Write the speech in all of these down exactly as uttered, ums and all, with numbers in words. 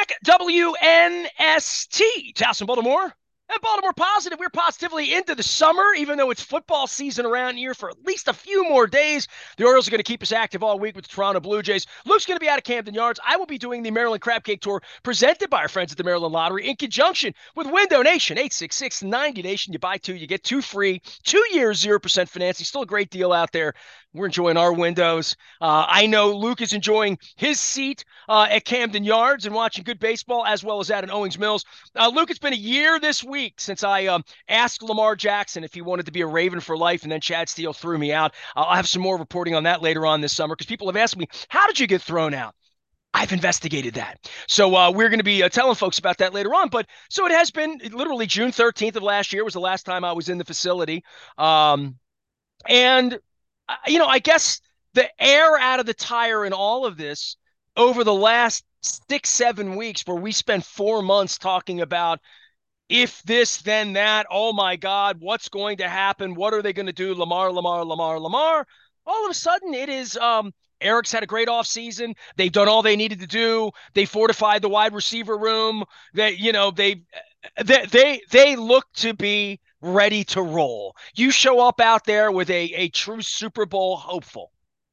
back. W N S T, Towson, Baltimore. And Baltimore Positive, we're positively into the summer, even though it's football season around here for at least a few more days. The Orioles are going to keep us active all week with the Toronto Blue Jays. Luke's going to be out of Camden Yards. I will be doing the Maryland Crab Cake Tour presented by our friends at the Maryland Lottery in conjunction with Window Nation, eight six six, ninety Nation. You buy two, you get two free. Two years, zero percent financing. Still a great deal out there. We're enjoying our windows. Uh, I know Luke is enjoying his seat uh, at Camden Yards and watching good baseball, as well as that in Owings Mills. Uh, Luke, it's been a year this week since I um, asked Lamar Jackson if he wanted to be a Raven for life, and then Chad Steele threw me out. I'll have some more reporting on that later on this summer because people have asked me, how did you get thrown out? I've investigated that. So uh, we're going to be uh, telling folks about that later on. But so it has been literally June thirteenth of last year was the last time I was in the facility. Um, and you know, I guess the air out of the tire in all of this over the last six, seven weeks, where we spent four months talking about if this, then that, oh my God, what's going to happen? What are they going to do? Lamar, Lamar, Lamar, Lamar. All of a sudden, it is um, Eric's had a great offseason. They've done all they needed to do. They fortified the wide receiver room. They, you know, they they they, they look to be ready to roll. You show up out there with a, a true Super Bowl hopeful.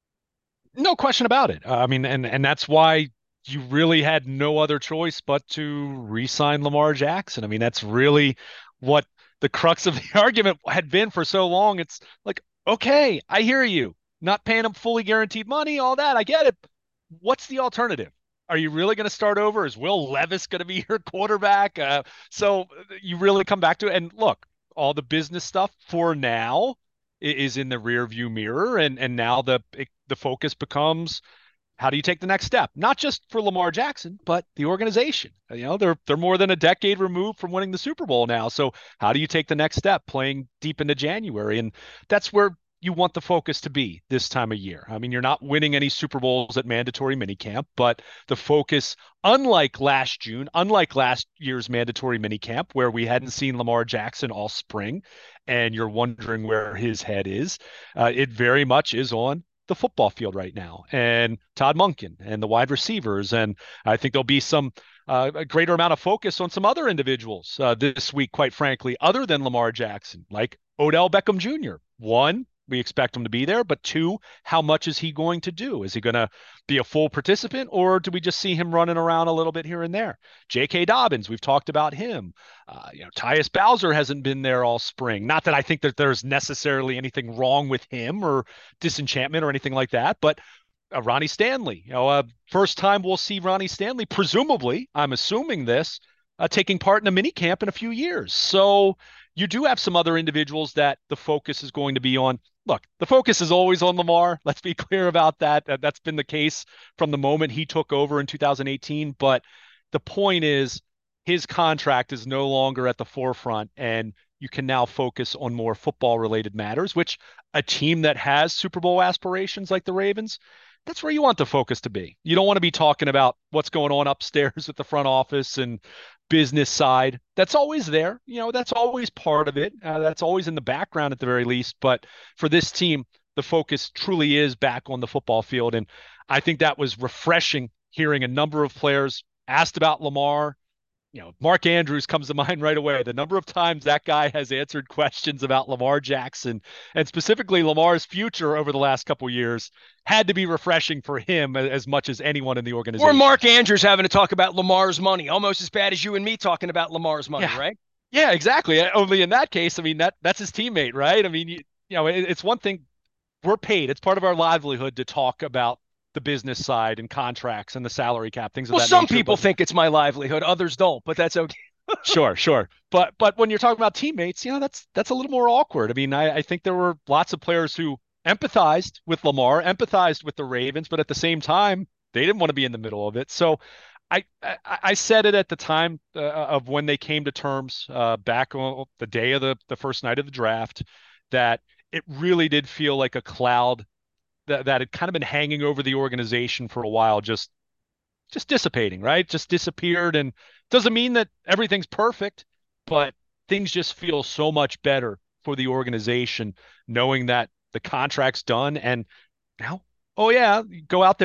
No question about it. Uh, I mean, and and that's why you really had no other choice but to re-sign Lamar Jackson. I mean, that's really what the crux of the argument had been for so long. It's like, okay, I hear you. Not paying him fully guaranteed money, all that. I get it. What's the alternative? Are you really going to start over? Is Will Levis going to be your quarterback? Uh, so you really come back to it. And look, all the business stuff for now is in the rear view mirror, and and now the it, the focus becomes how do you take the next step? Not just for Lamar Jackson, but the organization. You know, they're they're more than a decade removed from winning the Super Bowl now. So how do you take the next step playing deep into January? And that's where you want the focus to be this time of year. I mean, you're not winning any Super Bowls at mandatory minicamp, but the focus, unlike last June, unlike last year's mandatory minicamp, where we hadn't seen Lamar Jackson all spring, and you're wondering where his head is, uh, it very much is on the football field right now, and Todd Monken and the wide receivers. And I think there'll be some uh, a greater amount of focus on some other individuals uh, this week, quite frankly, other than Lamar Jackson, like Odell Beckham Junior One, we expect him to be there, but two, how much is he going to do? Is he going to be a full participant, or do we just see him running around a little bit here and there? J K. Dobbins, we've talked about him. Uh, you know, Tyus Bowser hasn't been there all spring. Not that I think that there's necessarily anything wrong with him or disenchantment or anything like that, but uh, Ronnie Stanley, you know, uh, first time we'll see Ronnie Stanley, presumably, I'm assuming this, uh, taking part in a mini camp in a few years. So you do have some other individuals that the focus is going to be on. Look, the focus is always on Lamar. Let's be clear about that. That- That's been the case from the moment he took over in two thousand eighteen. But the point is, his contract is no longer at the forefront, and you can now focus on more football related matters, which a team that has Super Bowl aspirations like the Ravens, that's where you want the focus to be. You don't want to be talking about what's going on upstairs with the front office and business side. That's always there. You know, that's always part of it. Uh, that's always in the background at the very least. But for this team, the focus truly is back on the football field. And I think that was refreshing hearing a number of players asked about Lamar. You know, Mark Andrews comes to mind right away. The number of times that guy has answered questions about Lamar Jackson and specifically Lamar's future over the last couple of years had to be refreshing for him as much as anyone in the Or organization. Mark Andrews having to talk about Lamar's money, almost as bad as you and me talking about Lamar's money, Yeah, right? yeah, exactly. Uh, Only in that case, I mean that that's his teammate, right? I mean, you, you know, it, it's one thing we're paid. It's part of our livelihood to talk about the business side and contracts and the salary cap, things of Well, that some nature. people But think it's my livelihood, others don't, but that's okay. sure, sure. But but when you're talking about teammates, you know, that's that's a little more awkward. I mean, I, I think there were lots of players who empathized with Lamar, empathized with the Ravens, but at the same time, they didn't want to be in the middle of it. So I I, I said it at the time uh, of when they came to terms uh, back on the day of the the first night of the draft that it really did feel like a cloud that that had kind of been hanging over the organization for a while, just just dissipating, right? Just disappeared. And doesn't mean that everything's perfect, but things just feel so much better for the organization knowing that the contract's done. And now, oh yeah, go out there and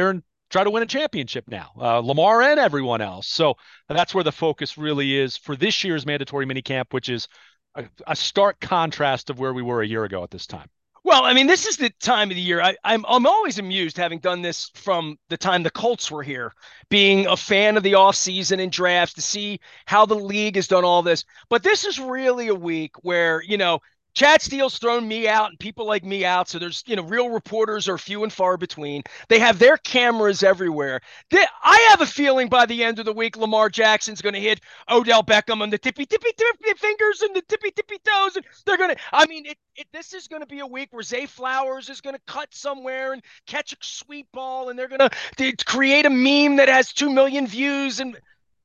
try to win a championship now, uh, Lamar and everyone else. So that's where the focus really is for this year's mandatory minicamp, which is a, a stark contrast of where we were a year ago at this time. Well, I mean, this is the time of the year. I, I'm I'm always amused, having done this from the time the Colts were here, being a fan of the offseason and drafts to see how the league has done all this. But this is really a week where, you know, Chad Steele's thrown me out and people like me out. So there's, you know, real reporters are few and far between. They have their cameras everywhere. They, I have a feeling by the end of the week, Lamar Jackson's going to hit Odell Beckham on the tippy, tippy, tippy fingers and the tippy, tippy toes. And they're going to, I mean, it, it, this is going to be a week where Zay Flowers is going to cut somewhere and catch a sweet ball. And they're going to create a meme that has two million views. And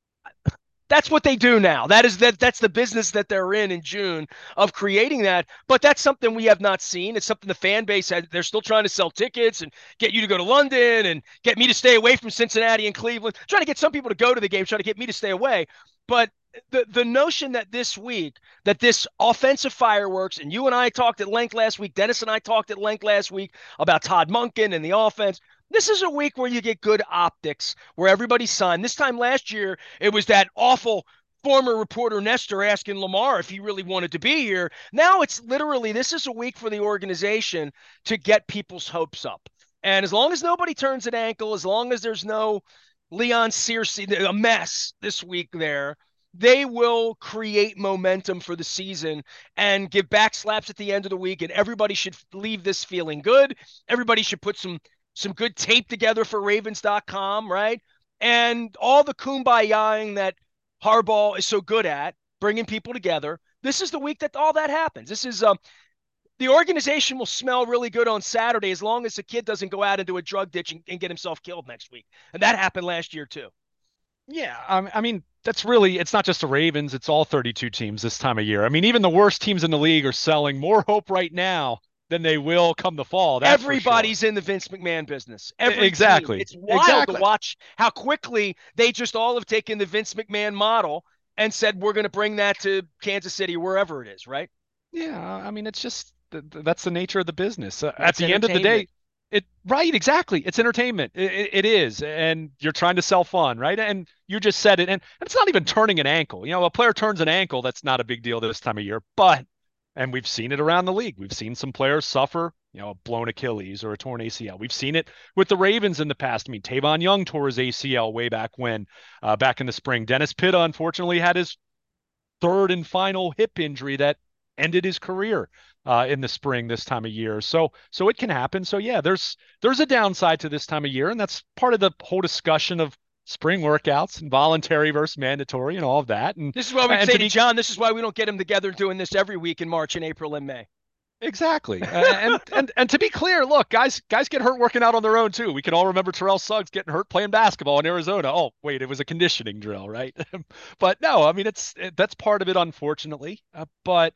that's what they do now. That is that that's the business that they're in in June, of creating that. But that's something we have not seen. It's something the fan base had. They're still trying to sell tickets and get you to go to London and get me to stay away from Cincinnati and Cleveland. Trying to get some people to go to the game, trying to get me to stay away. But the the notion that this week, that this offensive fireworks, and you and I talked at length last week, Dennis and I talked at length last week about Todd Monken and the offense. This is a week where you get good optics, where everybody's signed. This time last year, it was that awful former reporter Nestor asking Lamar if he really wanted to be here. Now it's literally, this is a week for the organization to get people's hopes up. And as long as nobody turns an ankle, as long as there's no Leon Searcy, a mess this week there, they will create momentum for the season and give back slaps at the end of the week. And everybody should leave this feeling good. Everybody should put some some good tape together for Ravens dot com, right? And all the kumbayaing that Harbaugh is so good at, bringing people together. This is the week that all that happens. This is um, the organization will smell really good on Saturday as long as the kid doesn't go out into a drug ditch and, and get himself killed next week. And that happened last year too. Yeah, um, I mean, that's really, it's not just the Ravens, it's all thirty-two teams this time of year. I mean, even the worst teams in the league are selling more hope right now than they will come the fall. That's Everybody's sure. in the Vince McMahon business. Every exactly. Team. It's wild exactly. to watch how quickly they just all have taken the Vince McMahon model and said, we're going to bring that to Kansas City, wherever it is, right? Yeah, I mean, it's just, that's the nature of the business. Uh, at the end of the day, it right, exactly. It's entertainment. It, it, it is. And you're trying to sell fun, right? And you just said it. And, and it's not even turning an ankle. You know, a player turns an ankle, that's not a big deal this time of year. But, and we've seen it around the league. We've seen some players suffer, you know, a blown Achilles or a torn A C L. We've seen it with the Ravens in the past. I mean, Tavon Young tore his A C L way back when, uh, back in the spring. Dennis Pitta, unfortunately, had his third and final hip injury that ended his career uh, in the spring this time of year. So, so it can happen. So yeah, there's, there's a downside to this time of year. And that's part of the whole discussion of spring workouts and voluntary versus mandatory and all of that. And this is why we say to, to be, John, this is why we don't get them together doing this every week in March and April and May. Exactly. and, and, and to be clear, look, guys, guys get hurt working out on their own too. We can all remember Terrell Suggs getting hurt playing basketball in Arizona. Oh, wait, it was a conditioning drill, right? But no, I mean, it's, it, that's part of it, unfortunately. Uh, but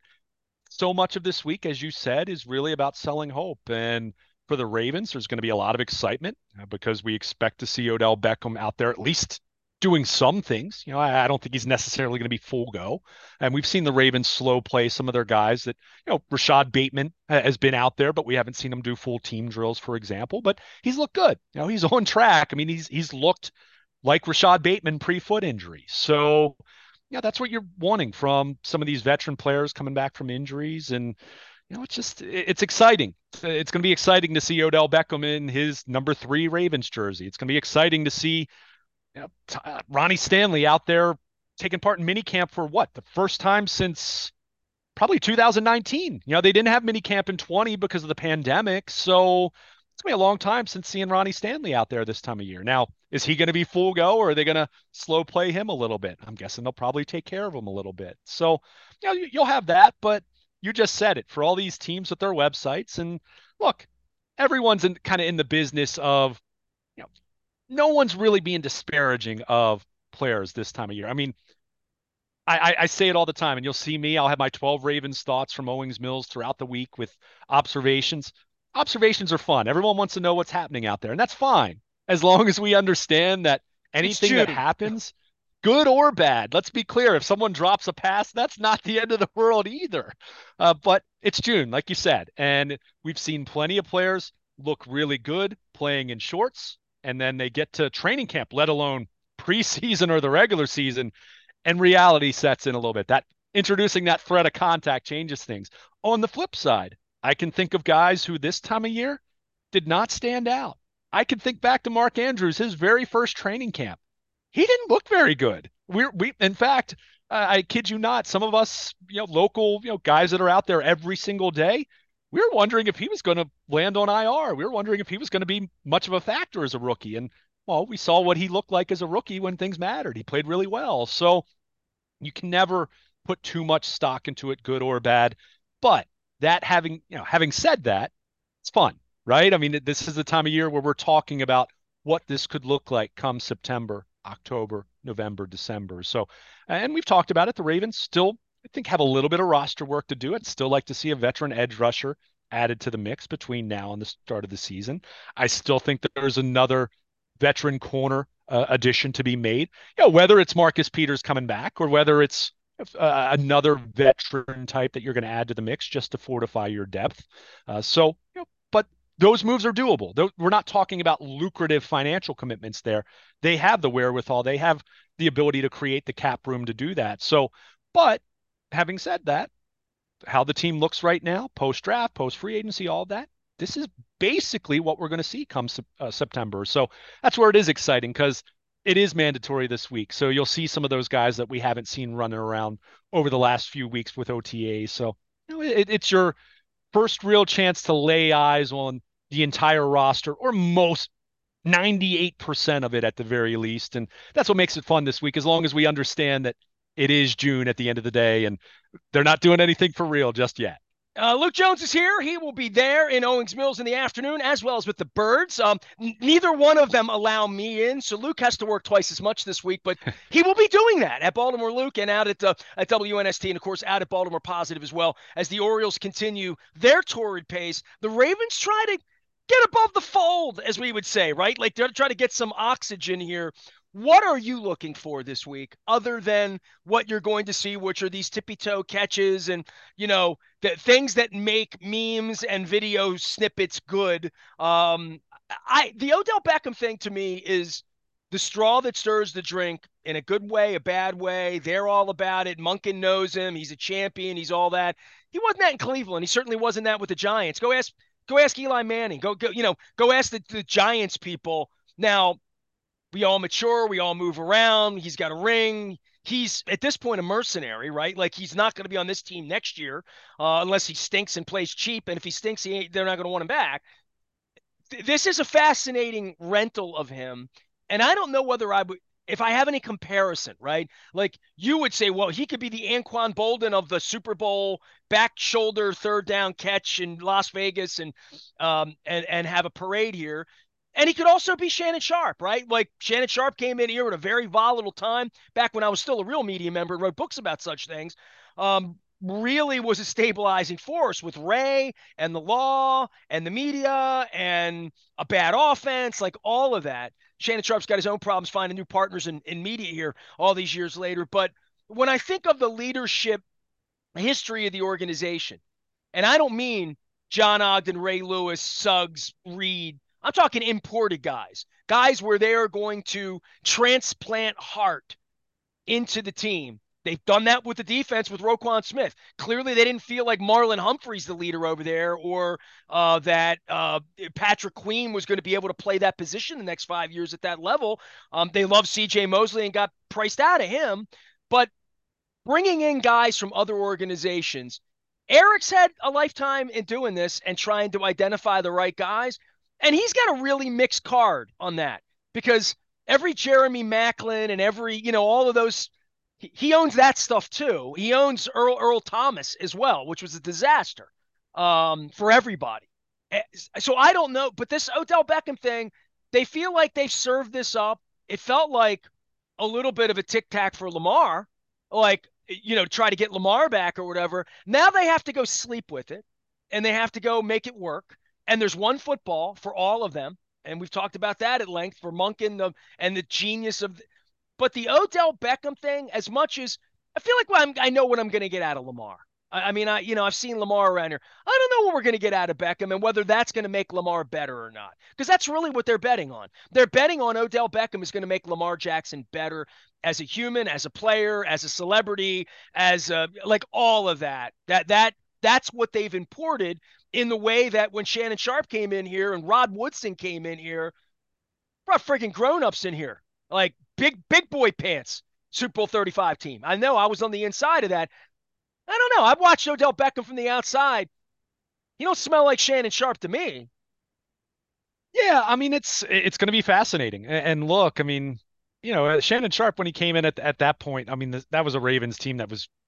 so much of this week, as you said, is really about selling hope. And for the Ravens, there's going to be a lot of excitement uh, because we expect to see Odell Beckham out there at least doing some things. You know, I, I don't think he's necessarily going to be full go. And we've seen the Ravens slow play some of their guys that, you know, Rashad Bateman has been out there, but we haven't seen him do full team drills, for example. But he's looked good. You know, he's on track. I mean, he's he's looked like Rashad Bateman pre-foot injury. So, yeah, that's what you're wanting from some of these veteran players coming back from injuries. And, you know, it's just, it's exciting. It's going to be exciting to see Odell Beckham in his number three Ravens jersey. It's going to be exciting to see, you know, uh, Ronnie Stanley out there taking part in minicamp for what? The first time since probably two thousand nineteen. You know, they didn't have minicamp in twenty because of the pandemic. So it's going to be a long time since seeing Ronnie Stanley out there this time of year. Now, is he going to be full go or are they going to slow play him a little bit? I'm guessing they'll probably take care of him a little bit. So, you know, you'll have that, but you just said it for all these teams with their websites. And look, everyone's in kind of in the business of, you know, no one's really being disparaging of players this time of year. I mean, I, I, I say it all the time, and you'll see me. I'll have my twelve Ravens thoughts from Owings Mills throughout the week with observations. Observations are fun. Everyone wants to know what's happening out there, and that's fine as long as we understand that anything that happens, good or bad, let's be clear. If someone drops a pass, that's not the end of the world either. Uh, but it's June, like you said, and we've seen plenty of players look really good playing in shorts, and then they get to training camp, let alone preseason or the regular season, and reality sets in a little bit. That introducing that threat of contact changes things. On the flip side, I can think of guys who this time of year did not stand out. I can think back to Mark Andrews, his very first training camp. He didn't look very good. We're we in fact, uh, I kid you not, some of us, you know, local, you know, guys that are out there every single day, we were wondering if he was going to land on I R. We were wondering if he was going to be much of a factor as a rookie. And well, we saw what he looked like as a rookie when things mattered. He played really well. So you can never put too much stock into it, good or bad. But that having, you know, having said that, it's fun, right? I mean, this is the time of year where we're talking about what this could look like come September, October, November, December. So, and we've talked about it. The Ravens still, I think, have a little bit of roster work to do. I'd still like to see a veteran edge rusher added to the mix between now and the start of the season. I still think that there's another veteran corner uh, addition to be made. You know, whether it's Marcus Peters coming back or whether it's uh, another veteran type that you're going to add to the mix just to fortify your depth. Uh, so, you know, but those moves are doable. Those, we're not talking about lucrative financial commitments there. They have the wherewithal. They have the ability to create the cap room to do that. So, but having said that, how the team looks right now, post draft, post free agency, all that, this is basically what we're going to see come uh, September. So that's where it is exciting because it is mandatory this week. So you'll see some of those guys that we haven't seen running around over the last few weeks with O T As. So you know, it, it's your first real chance to lay eyes on the entire roster, or most ninety-eight percent of it at the very least. And that's what makes it fun this week, as long as we understand that it is June at the end of the day and they're not doing anything for real just yet. Uh, Luke Jones is here. He will be there in Owings Mills in the afternoon, as well as with the Birds. Um, n- neither one of them allow me in, so Luke has to work twice as much this week, but he will be doing that at Baltimore Luke and out at, uh, at W N S T, and, of course, out at Baltimore Positive as well, as the Orioles continue their torrid pace. The Ravens try to get above the fold, as we would say, right? Like they're trying to get some oxygen here. What are you looking for this week other than what you're going to see, which are these tippy toe catches and, you know, the things that make memes and video snippets good? Um, I the Odell Beckham thing to me is the straw that stirs the drink, in a good way, a bad way. They're all about it. Monken knows him. He's a champion. He's all that. He wasn't that in Cleveland. He certainly wasn't that with the Giants. Go ask Go ask Eli Manning. Go, go, you know, go ask the, the Giants people. Now, we all mature. We all move around. He's got a ring. He's, at this point, a mercenary, right? Like, he's not going to be on this team next year uh, unless he stinks and plays cheap. And if he stinks, he ain't, they're not going to want him back. Th- This is a fascinating rental of him. And I don't know whether I would, if I have any comparison, right? Like, you would say, well, he could be the Anquan Bolden of the Super Bowl back shoulder third down catch in Las Vegas and um and and have a parade here. And he could also be Shannon Sharp, right? Like, Shannon Sharp came in here at a very volatile time back when I was still a real media member and wrote books about such things. Um, really was a stabilizing force with Ray and the law and the media and a bad offense, like all of that. Shannon Sharp's got his own problems finding new partners in, in media here all these years later. But when I think of the leadership history of the organization, and I don't mean John Ogden, Ray Lewis, Suggs, Reed. I'm talking imported guys, guys where they are going to transplant heart into the team. They've done that with the defense with Roquan Smith. Clearly, they didn't feel like Marlon Humphrey's the leader over there, or uh, that uh, Patrick Queen was going to be able to play that position the next five years at that level. Um, they love C J Mosley and got priced out of him. But bringing in guys from other organizations, Eric's had a lifetime in doing this and trying to identify the right guys. And he's got a really mixed card on that, because every Jeremy Maclin and every, you know, all of those, he, he owns that stuff too. He owns Earl Earl Thomas as well, which was a disaster um, for everybody. Eh, So I don't know, but this Odell Beckham thing, they feel like they've served this up. It felt like a little bit of a tic tac for Lamar, like, you know, try to get Lamar back or whatever. Now they have to go sleep with it and they have to go make it work. And there's one football for all of them. And we've talked about that at length for Monken the, and the genius of, the, but the Odell Beckham thing, as much as I feel like, well, I'm, I know what I'm going to get out of Lamar. I, I mean, I you know I've seen Lamar around here. I don't know what we're going to get out of Beckham and whether that's going to make Lamar better or not, because that's really what they're betting on. They're betting on Odell Beckham is going to make Lamar Jackson better as a human, as a player, as a celebrity, as a, like all of that. That that that's what they've imported in the way that when Shannon Sharp came in here and Rod Woodson came in here, brought freaking grown-ups in here, like big big boy pants. Super Bowl thirty-five team. I know I was on the inside of that. I don't know. I've watched Odell Beckham from the outside. He don't smell like Shannon Sharp to me. Yeah, I mean it's it's going to be fascinating. And look, I mean, you know, uh, Shannon Sharp when he came in at at that point, I mean, that was a Ravens team that was,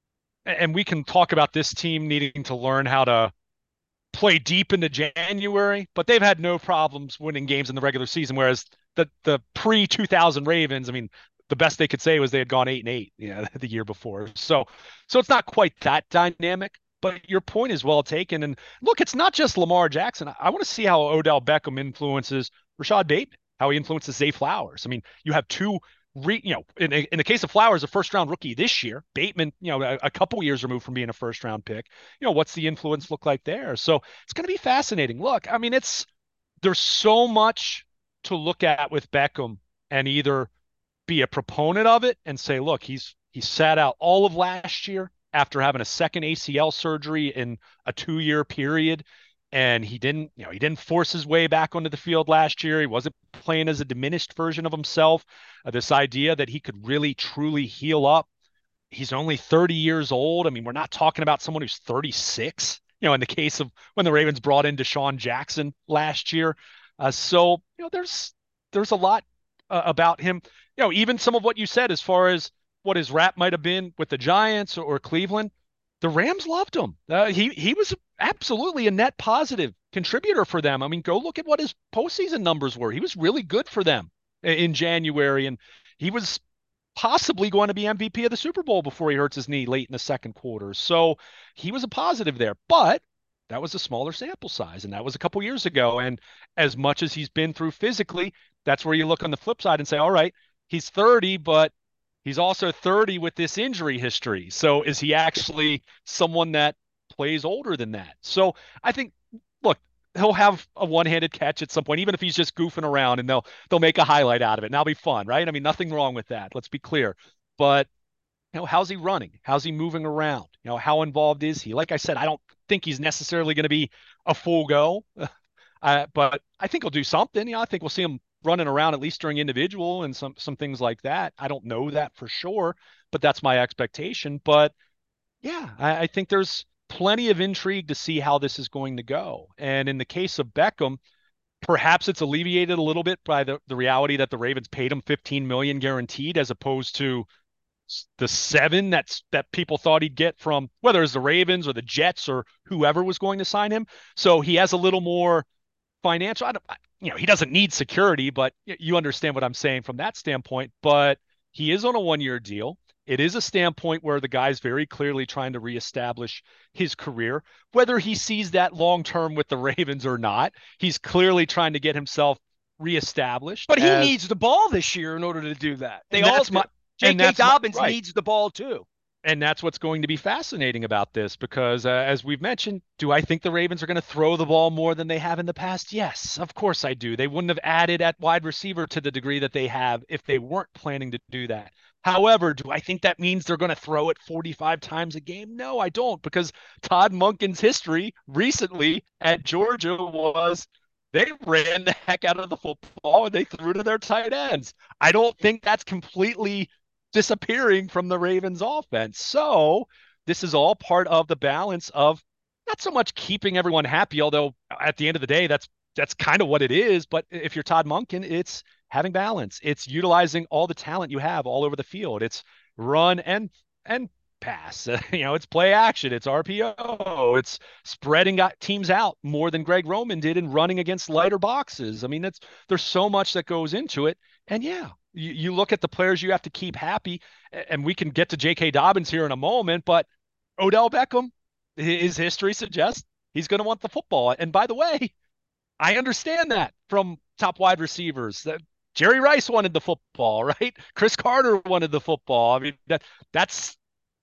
and we can talk about this team needing to learn how to play deep into January, but they've had no problems winning games in the regular season. Whereas the the pre two thousand Ravens, I mean, the best they could say was they had gone eight and eight, you know, the year before. So so it's not quite that dynamic. But your point is well taken. And look, it's not just Lamar Jackson. I, I want to see how Odell Beckham influences Rashad Bateman, how he influences Zay Flowers. I mean, you have two re, you know, in, in the case of Flowers, a first round rookie this year. Bateman, you know, a, a couple years removed from being a first round pick. You know, what's the influence look like there? So it's going to be fascinating. Look, I mean, it's there's so much to look at with Beckham and either be a proponent of it and say, look, he's he sat out all of last year after having a second A C L surgery in a two-year period. And he didn't, you know, he didn't force his way back onto the field last year. He wasn't playing as a diminished version of himself. Uh, this idea that he could really truly heal up. He's only thirty years old. I mean, we're not talking about someone who's thirty-six, you know, in the case of when the Ravens brought in Deshaun Jackson last year. Uh, so, you know, there's there's a lot uh, about him. You know, even some of what you said as far as what his rap might have been with the Giants or, or Cleveland, the Rams loved him. Uh, he he was absolutely a net positive contributor for them. I mean, go look at what his postseason numbers were. He was really good for them in January, and he was possibly going to be M V P of the Super Bowl before he hurts his knee late in the second quarter. So he was a positive there, but that was a smaller sample size, and that was a couple years ago. And as much as he's been through physically, that's where you look on the flip side and say, all right, he's thirty, but he's also thirty with this injury history. So is he actually someone that plays older than that? So I think, look, he'll have a one-handed catch at some point, even if he's just goofing around, and they'll they'll make a highlight out of it, and that'll be fun, right? I mean, nothing wrong with that. Let's be clear. But you know, how's he running? How's he moving around? You know, how involved is he? Like I said, I don't think he's necessarily going to be a full go, uh, but I think he'll do something. You know, I think we'll see him running around at least during individual and some some things like that. I don't know that for sure, but that's my expectation. But yeah, I, I think there's plenty of intrigue to see how this is going to go. And in the case of Beckham, perhaps it's alleviated a little bit by the, the reality that the Ravens paid him fifteen million dollars guaranteed as opposed to the seven that's that people thought he'd get from whether it's the Ravens or the Jets or whoever was going to sign him. So he has a little more financial. I don't, you know, he doesn't need security, but you understand what I'm saying from that standpoint. But he is on a one-year deal. It is a standpoint where the guy's very clearly trying to reestablish his career, whether he sees that long term with the Ravens or not. He's clearly trying to get himself reestablished. But he as, needs the ball this year in order to do that. They and all that's do. my J K. Dobbins my, right. needs the ball too. And that's what's going to be fascinating about this because, uh, as we've mentioned, do I think the Ravens are going to throw the ball more than they have in the past? Yes, of course I do. They wouldn't have added at wide receiver to the degree that they have if they weren't planning to do that. However, do I think that means they're going to throw it forty-five times a game? No, I don't, because Todd Monken's history recently at Georgia was they ran the heck out of the football and they threw to their tight ends. I don't think that's completely disappearing from the Ravens offense. So this is all part of the balance of not so much keeping everyone happy, although at the end of the day, that's that's kind of what it is. But if you're Todd Monken, it's having balance. It's utilizing all the talent you have all over the field. It's run and and pass. You know, it's play action. It's R P O. It's spreading teams out more than Greg Roman did in running against lighter boxes. I mean, it's there's so much that goes into it. And yeah, you, you look at the players you have to keep happy, and we can get to J K. Dobbins here in a moment, but Odell Beckham, his history suggests he's going to want the football. And by the way, I understand that from top wide receivers. That Jerry Rice wanted the football, right? Chris Carter wanted the football. I mean, that that's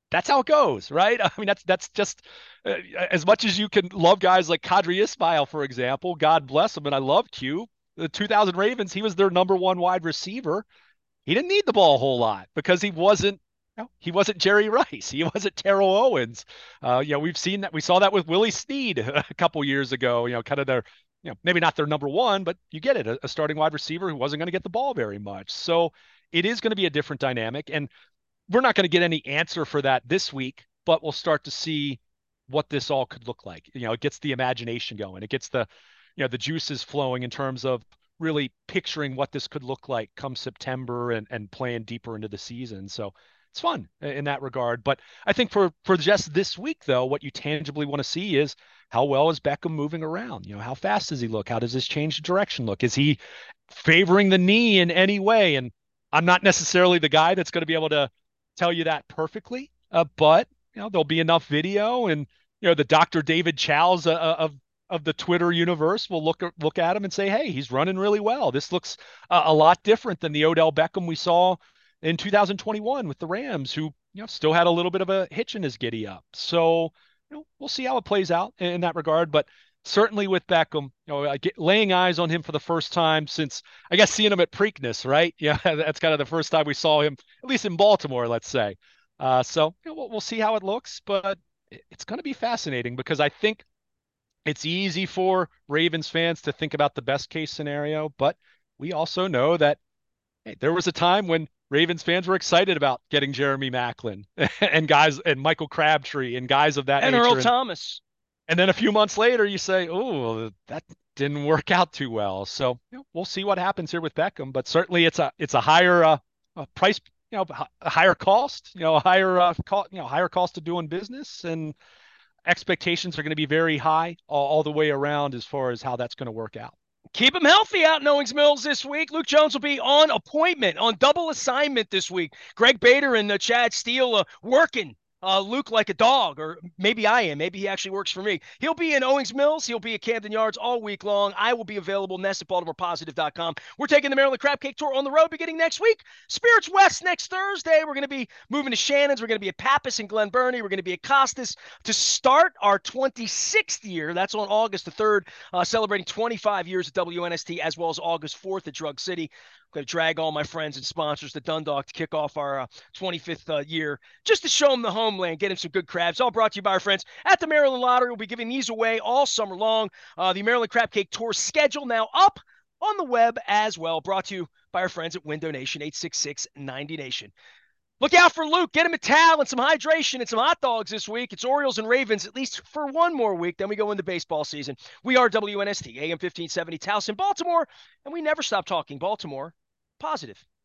that's how it goes, right? I mean, that's that's just uh, as much as you can love guys like Kadri Ismail, for example. God bless him, and I love Q. The two thousand Ravens, he was their number one wide receiver. He didn't need the ball a whole lot because he wasn't. You know, he wasn't Jerry Rice. He wasn't Terrell Owens. Uh, you know, we've seen that. We saw that with Willie Snead a couple years ago. You know, kind of their, you know, maybe not their number one, but you get it, a, a starting wide receiver who wasn't going to get the ball very much. So it is going to be a different dynamic, and we're not going to get any answer for that this week, but we'll start to see what this all could look like. You know, it gets the imagination going. It gets the, you know, the juices flowing in terms of really picturing what this could look like come September and and playing deeper into the season. So it's fun in that regard. But I think for for just this week though, what you tangibly want to see is how well is Beckham moving around? You know, how fast does he look? How does this change of direction look? Is he favoring the knee in any way? And I'm not necessarily the guy that's going to be able to tell you that perfectly, uh, but you know there'll be enough video, and you know the Doctor David Chow's uh, uh, of of the Twitter universe will look look at him and say, "Hey, he's running really well. This looks uh, a lot different than the Odell Beckham we saw in two thousand twenty-one with the Rams, who you know still had a little bit of a hitch in his giddy up." So you know we'll see how it plays out in, in that regard, but. Certainly with Beckham, you know, get, laying eyes on him for the first time since I guess seeing him at Preakness, right? Yeah, that's kind of the first time we saw him, at least in Baltimore, let's say. Uh, so you know, we'll, we'll see how it looks, but it's going to be fascinating because I think it's easy for Ravens fans to think about the best case scenario, but we also know that hey, there was a time when Ravens fans were excited about getting Jeremy Maclin and guys and Michael Crabtree and guys of that And Earl nature. And Thomas. and then a few months later, you say, "Oh, that didn't work out too well." So you know, we'll see what happens here with Beckham. But certainly, it's a it's a higher uh, a price, you know, a higher cost, you know, a higher uh, cost, you know, higher cost of doing business, and expectations are going to be very high all, all the way around as far as how that's going to work out. Keep him healthy out in Owings Mills this week. Luke Jones will be on appointment, on double assignment this week. Greg Bader and uh, Chad Steele uh, working uh, Luke like a dog, or maybe I am. Maybe he actually works for me. He'll be in Owings Mills. He'll be at Camden Yards all week long. I will be available, Ness at Baltimore Positive dot com. We're taking the Maryland Crab Cake Tour on the road beginning next week. Spirits West next Thursday. We're going to be moving to Shannon's. We're going to be at Pappas and Glen Burnie. We're going to be at Costas to start our twenty-sixth year. That's on August the third, uh, celebrating twenty-five years at W N S T, as well as August fourth at Drug City. I'm going to drag all my friends and sponsors to Dundalk to kick off our uh, twenty-fifth uh, year, just to show them the homeland, get them some good crabs. All brought to you by our friends at the Maryland Lottery. We'll be giving these away all summer long. Uh, the Maryland Crab Cake Tour schedule now up on the web as well. Brought to you by our friends at Window Nation, eight six six, ninety Nation. Look out for Luke. Get him a towel and some hydration and some hot dogs this week. It's Orioles and Ravens at least for one more week. Then we go into baseball season. We are W N S T, A M fifteen seventy, Towson, Baltimore, and we never stop talking Baltimore positive.